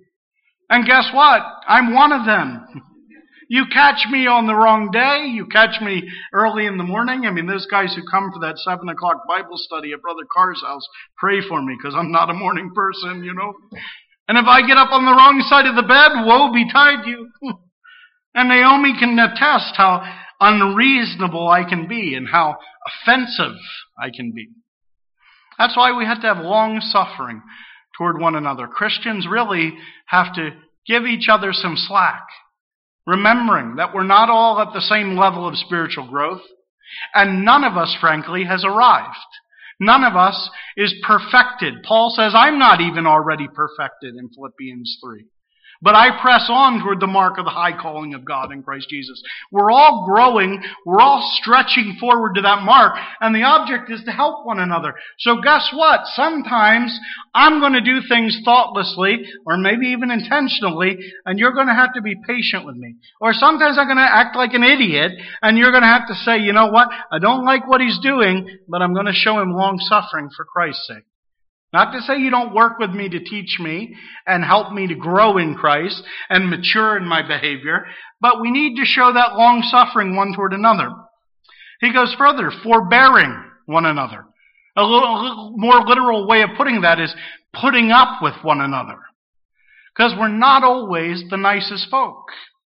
And guess what? I'm one of them. You catch me on the wrong day. You catch me early in the morning. I mean, those guys who come for that seven o'clock Bible study at Brother Carr's house, pray for me because I'm not a morning person, you know. And if I get up on the wrong side of the bed, woe betide you. And Naomi can attest how unreasonable I can be and how offensive I can be. That's why we have to have long suffering toward one another. Christians really have to give each other some slack. Remembering that we're not all at the same level of spiritual growth, and none of us, frankly, has arrived. None of us is perfected. Paul says, I'm not even already perfected in Philippians three. But I press on toward the mark of the high calling of God in Christ Jesus. We're all growing. We're all stretching forward to that mark. And the object is to help one another. So guess what? Sometimes I'm going to do things thoughtlessly or maybe even intentionally, and you're going to have to be patient with me. Or sometimes I'm going to act like an idiot, and you're going to have to say, you know what? I don't like what he's doing, but I'm going to show him long suffering for Christ's sake. Not to say you don't work with me to teach me and help me to grow in Christ and mature in my behavior, but we need to show that long suffering one toward another. He goes further, forbearing one another. A little, a little more literal way of putting that is putting up with one another. Because we're not always the nicest folk.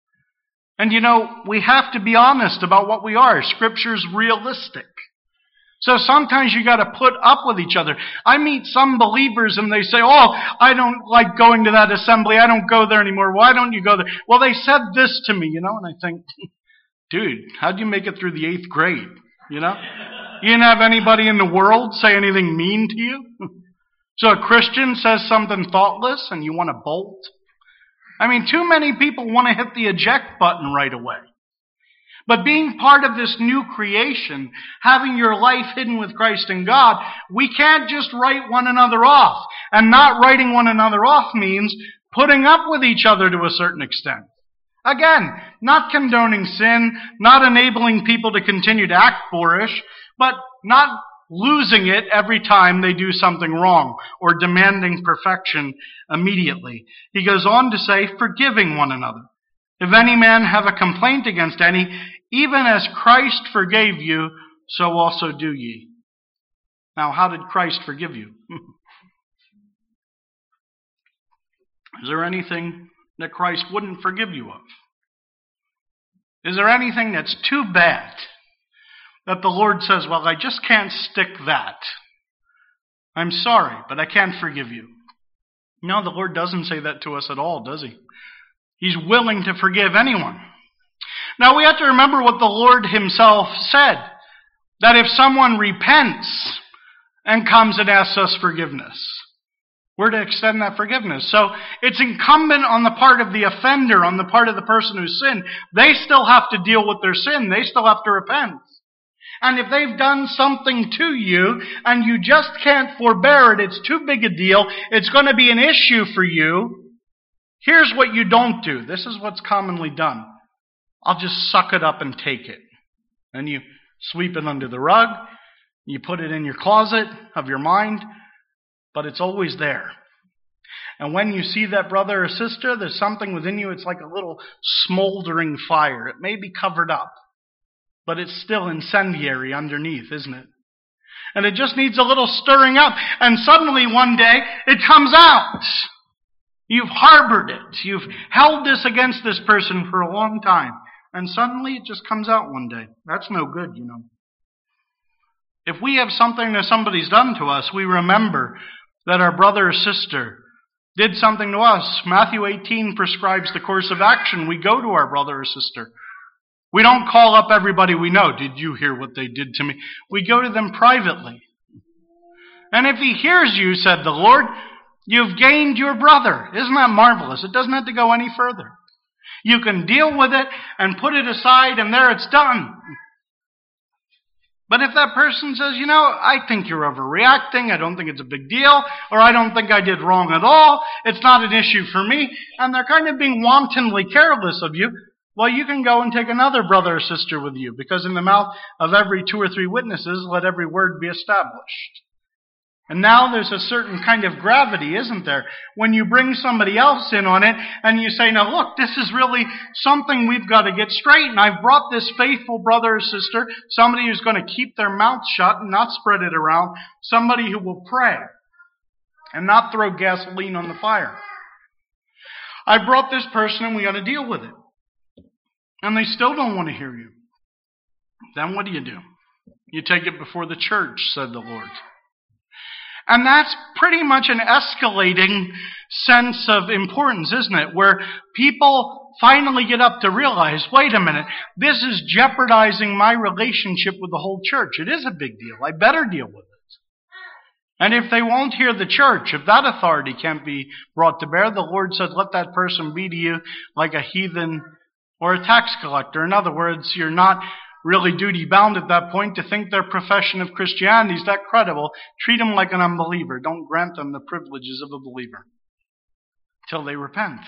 And you know, we have to be honest about what we are. Scripture's realistic. So sometimes you got to put up with each other. I meet some believers and they say, oh, I don't like going to that assembly. I don't go there anymore. Why don't you go there? Well, they said this to me, you know, and I think, dude, how'd you make it through the eighth grade? You know, you didn't have anybody in the world say anything mean to you. So a Christian says something thoughtless and you want to bolt. I mean, too many people want to hit the eject button right away. But being part of this new creation, having your life hidden with Christ in God, we can't just write one another off. And not writing one another off means putting up with each other to a certain extent. Again, not condoning sin, not enabling people to continue to act boorish, but not losing it every time they do something wrong or demanding perfection immediately. He goes on to say, forgiving one another. If any man have a complaint against any, even as Christ forgave you, so also do ye. Now, how did Christ forgive you? Is there anything that Christ wouldn't forgive you of? Is there anything that's too bad that the Lord says, well, I just can't stick that? I'm sorry, but I can't forgive you. No, the Lord doesn't say that to us at all, does he? He's willing to forgive anyone. Now, we have to remember what the Lord himself said, that if someone repents and comes and asks us forgiveness, we're to extend that forgiveness. So it's incumbent on the part of the offender, on the part of the person who sinned. They still have to deal with their sin. They still have to repent. And if they've done something to you and you just can't forbear it, it's too big a deal, it's going to be an issue for you, here's what you don't do. This is what's commonly done. I'll just suck it up and take it. And you sweep it under the rug. You put it in your closet of your mind. But it's always there. And when you see that brother or sister, there's something within you, it's like a little smoldering fire. It may be covered up, but it's still incendiary underneath, isn't it? And it just needs a little stirring up. And suddenly one day, it comes out. You've harbored it. You've held this against this person for a long time. And suddenly it just comes out one day. That's no good, you know. If we have something that somebody's done to us, we remember that our brother or sister did something to us. Matthew eighteen prescribes the course of action. We go to our brother or sister. We don't call up everybody we know. Did you hear what they did to me? We go to them privately. And if he hears you, said the Lord, you've gained your brother. Isn't that marvelous? It doesn't have to go any further. You can deal with it and put it aside, and there it's done. But if that person says, you know, I think you're overreacting, I don't think it's a big deal, or I don't think I did wrong at all, it's not an issue for me, and they're kind of being wantonly careless of you, well, you can go and take another brother or sister with you, because in the mouth of every two or three witnesses, let every word be established. And now there's a certain kind of gravity, isn't there? When you bring somebody else in on it and you say, now look, this is really something we've got to get straight. And I've brought this faithful brother or sister, somebody who's going to keep their mouth shut and not spread it around, somebody who will pray and not throw gasoline on the fire. I brought this person and we got to deal with it. And they still don't want to hear you. Then what do you do? You take it before the church, said the Lord. And that's pretty much an escalating sense of importance, isn't it? Where people finally get up to realize, wait a minute, this is jeopardizing my relationship with the whole church. It is a big deal. I better deal with it. And if they won't hear the church, if that authority can't be brought to bear, the Lord said, let that person be to you like a heathen or a tax collector. In other words, you're not really duty-bound at that point to think their profession of Christianity is that credible. Treat them like an unbeliever. Don't grant them the privileges of a believer till they repent.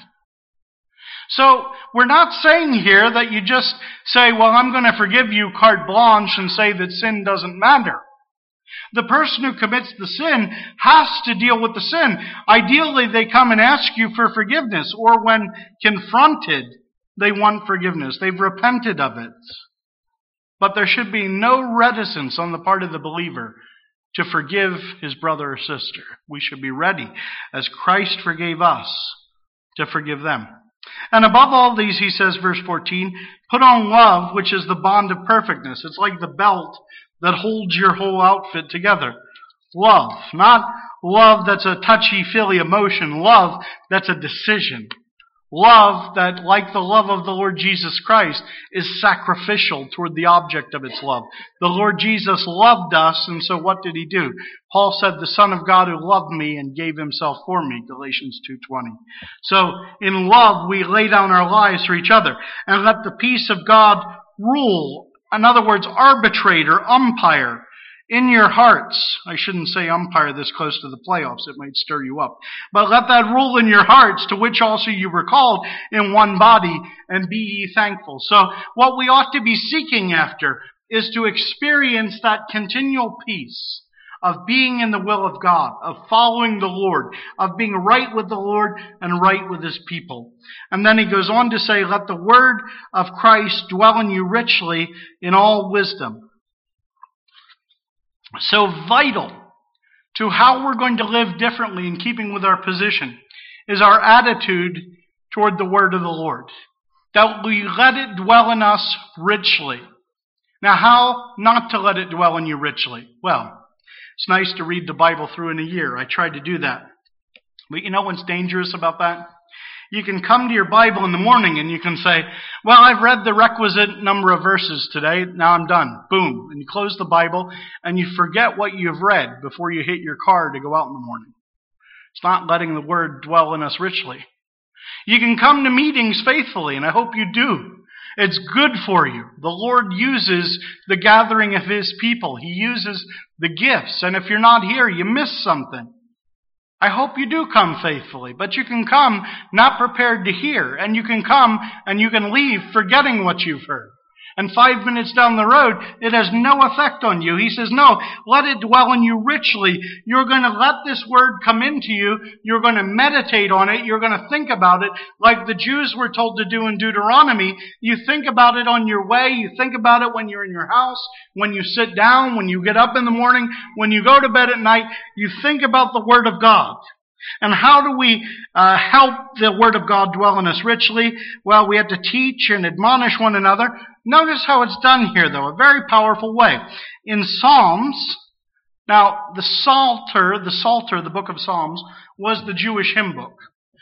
So, we're not saying here that you just say, well, I'm going to forgive you carte blanche and say that sin doesn't matter. The person who commits the sin has to deal with the sin. Ideally, they come and ask you for forgiveness, or when confronted, they want forgiveness. They've repented of it. But there should be no reticence on the part of the believer to forgive his brother or sister. We should be ready, as Christ forgave us, to forgive them. And above all these, he says, verse fourteen, put on love, which is the bond of perfectness. It's like the belt that holds your whole outfit together. Love, not love that's a touchy-feely emotion. Love that's a decision. Love that, like the love of the Lord Jesus Christ, is sacrificial toward the object of its love. The Lord Jesus loved us, and so what did he do? Paul said, the Son of God who loved me and gave himself for me, Galatians two twenty. So, in love, we lay down our lives for each other, and let the peace of God rule. In other words, arbitrate or umpire in your hearts. I shouldn't say umpire this close to the playoffs. It might stir you up. But let that rule in your hearts, to which also you were called in one body, and be ye thankful. So what we ought to be seeking after is to experience that continual peace of being in the will of God, of following the Lord, of being right with the Lord and right with His people. And then he goes on to say, let the word of Christ dwell in you richly in all wisdom. So vital to how we're going to live differently in keeping with our position is our attitude toward the word of the Lord. That we let it dwell in us richly. Now, how not to let it dwell in you richly? Well, it's nice to read the Bible through in a year. I tried to do that. But you know what's dangerous about that? You can come to your Bible in the morning and you can say, well, I've read the requisite number of verses today. Now I'm done. Boom. And you close the Bible and you forget what you've read before you hit your car to go out in the morning. It's not letting the word dwell in us richly. You can come to meetings faithfully, and I hope you do. It's good for you. The Lord uses the gathering of His people. He uses the gifts. And if you're not here, you miss something. I hope you do come faithfully, but you can come not prepared to hear, and you can come and you can leave forgetting what you've heard. And five minutes down the road, it has no effect on you. He says, no, let it dwell in you richly. You're going to let this word come into you. You're going to meditate on it. You're going to think about it like the Jews were told to do in Deuteronomy. You think about it on your way. You think about it when you're in your house, when you sit down, when you get up in the morning, when you go to bed at night. You think about the word of God. And how do we uh, help the Word of God dwell in us richly? Well, we have to teach and admonish one another. Notice how it's done here, though, a very powerful way. In Psalms, now the Psalter, the Psalter, the book of Psalms, was the Jewish hymn book.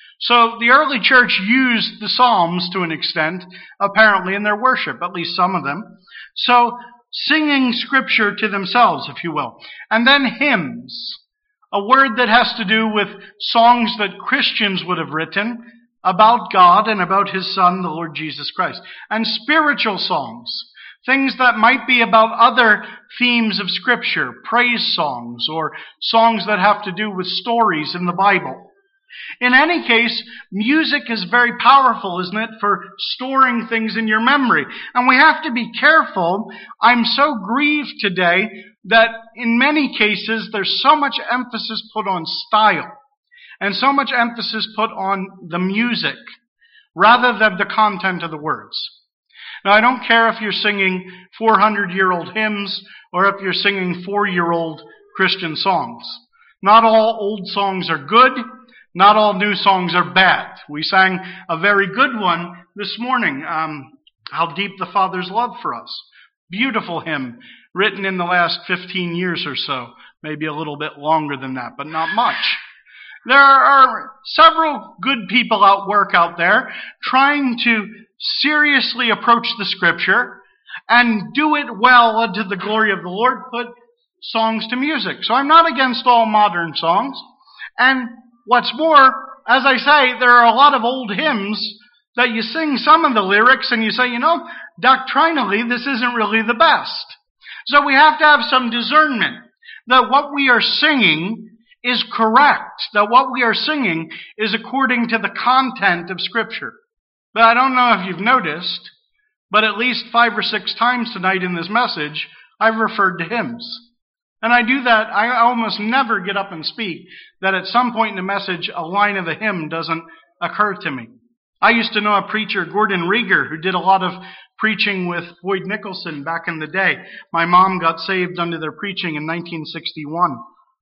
So the early church used the Psalms to an extent, apparently, in their worship, at least some of them. So singing Scripture to themselves, if you will. And then hymns. A word that has to do with songs that Christians would have written about God and about His Son, the Lord Jesus Christ. And spiritual songs. Things that might be about other themes of Scripture. Praise songs or songs that have to do with stories in the Bible. In any case, music is very powerful, isn't it, for storing things in your memory. And we have to be careful. I'm so grieved today that in many cases there's so much emphasis put on style and so much emphasis put on the music rather than the content of the words. Now, I don't care if you're singing four hundred year old hymns or if you're singing four year old Christian songs. Not all old songs are good. Not all new songs are bad. We sang a very good one this morning, um, How Deep the Father's Love for Us. Beautiful hymn, written in the last fifteen years or so. Maybe a little bit longer than that, but not much. There are several good people at work out there trying to seriously approach the Scripture and do it well unto the glory of the Lord, put songs to music. So I'm not against all modern songs. And what's more, as I say, there are a lot of old hymns that you sing some of the lyrics and you say, you know, doctrinally, this isn't really the best. So we have to have some discernment that what we are singing is correct, that what we are singing is according to the content of Scripture. But I don't know if you've noticed, but at least five or six times tonight in this message, I've referred to hymns. And I do that, I almost never get up and speak, that at some point in the message, a line of a hymn doesn't occur to me. I used to know a preacher, Gordon Rieger, who did a lot of preaching with Boyd Nicholson back in the day. My mom got saved under their preaching in nineteen sixty-one.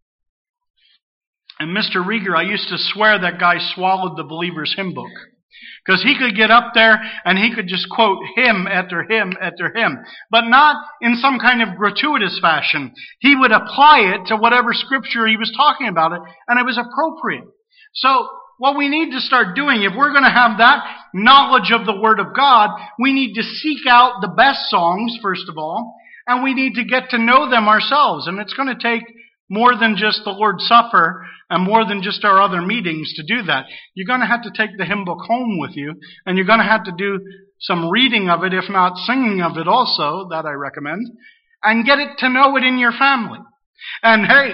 And Mister Rieger, I used to swear that guy swallowed the Believer's hymn book. Because he could get up there and he could just quote hymn after hymn after hymn. But not in some kind of gratuitous fashion. He would apply it to whatever Scripture he was talking about it, and it was appropriate. So, what we need to start doing, if we're going to have that knowledge of the Word of God, we need to seek out the best songs, first of all, and we need to get to know them ourselves. And it's going to take more than just the Lord's Supper and more than just our other meetings to do that. You're going to have to take the hymn book home with you, and you're going to have to do some reading of it, if not singing of it also, that I recommend. and get it to know it in your family. And hey,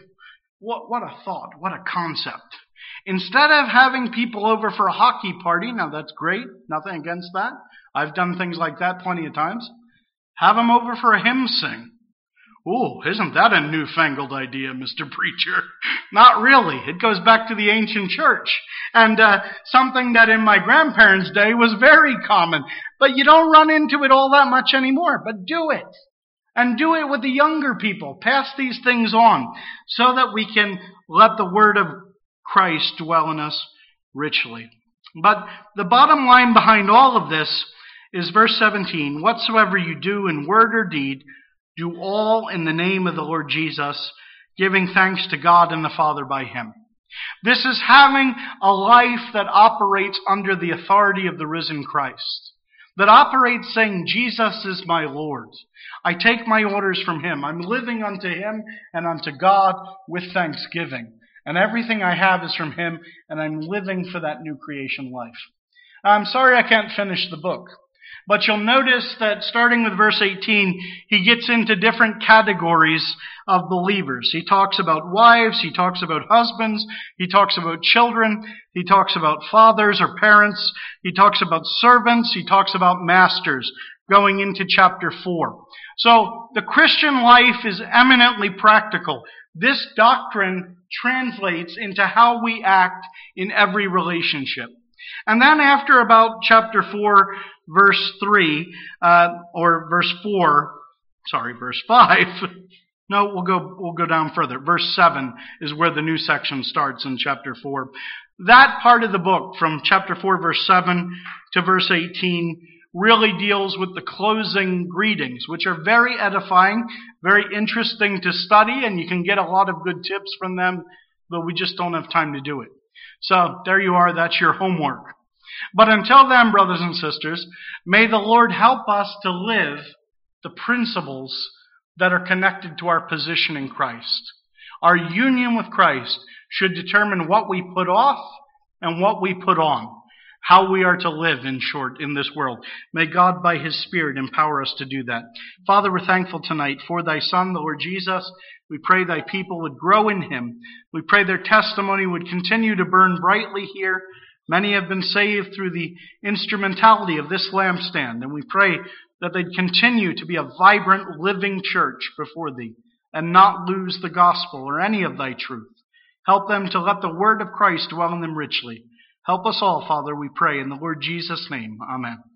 what, what a thought, what a concept. Instead of having people over for a hockey party, now that's great, nothing against that. I've done things like that plenty of times. Have them over for a hymn sing. Ooh, isn't that a newfangled idea, Mister Preacher? Not really. It goes back to the ancient church. And uh, something that in my grandparents' day was very common. But you don't run into it all that much anymore. But do it. And do it with the younger people. Pass these things on so that we can let the word of Christ dwell in us richly. But the bottom line behind all of this is verse seventeen. Whatsoever you do in word or deed, do all in the name of the Lord Jesus, giving thanks to God and the Father by Him. This is having a life that operates under the authority of the risen Christ. That operates saying, Jesus is my Lord. I take my orders from Him. I'm living unto Him and unto God with thanksgiving. And everything I have is from Him, and I'm living for that new creation life. I'm sorry I can't finish the book. But you'll notice that starting with verse eighteen, he gets into different categories of believers. He talks about wives, he talks about husbands, he talks about children, he talks about fathers or parents, he talks about servants, he talks about masters, going into chapter four. So the Christian life is eminently practical. This doctrine translates into how we act in every relationship. And then after about chapter four, verse three, uh, or verse four, sorry, verse five. No, we'll go, we'll go down further. Verse seven is where the new section starts in chapter four. That part of the book, from chapter four, verse seven to verse eighteen, really deals with the closing greetings, which are very edifying, very interesting to study, and you can get a lot of good tips from them, but we just don't have time to do it. So there you are, that's your homework. But until then, brothers and sisters, may the Lord help us to live the principles that are connected to our position in Christ. Our union with Christ should determine what we put off and what we put on, how we are to live, in short, in this world. May God, by His Spirit, empower us to do that. Father, we're thankful tonight for Thy Son, the Lord Jesus. We pray Thy people would grow in Him. We pray their testimony would continue to burn brightly here. Many have been saved through the instrumentality of this lampstand, and we pray that they'd continue to be a vibrant, living church before Thee and not lose the gospel or any of Thy truth. Help them to let the word of Christ dwell in them richly. Help us all, Father, we pray, in the Lord Jesus' name. Amen.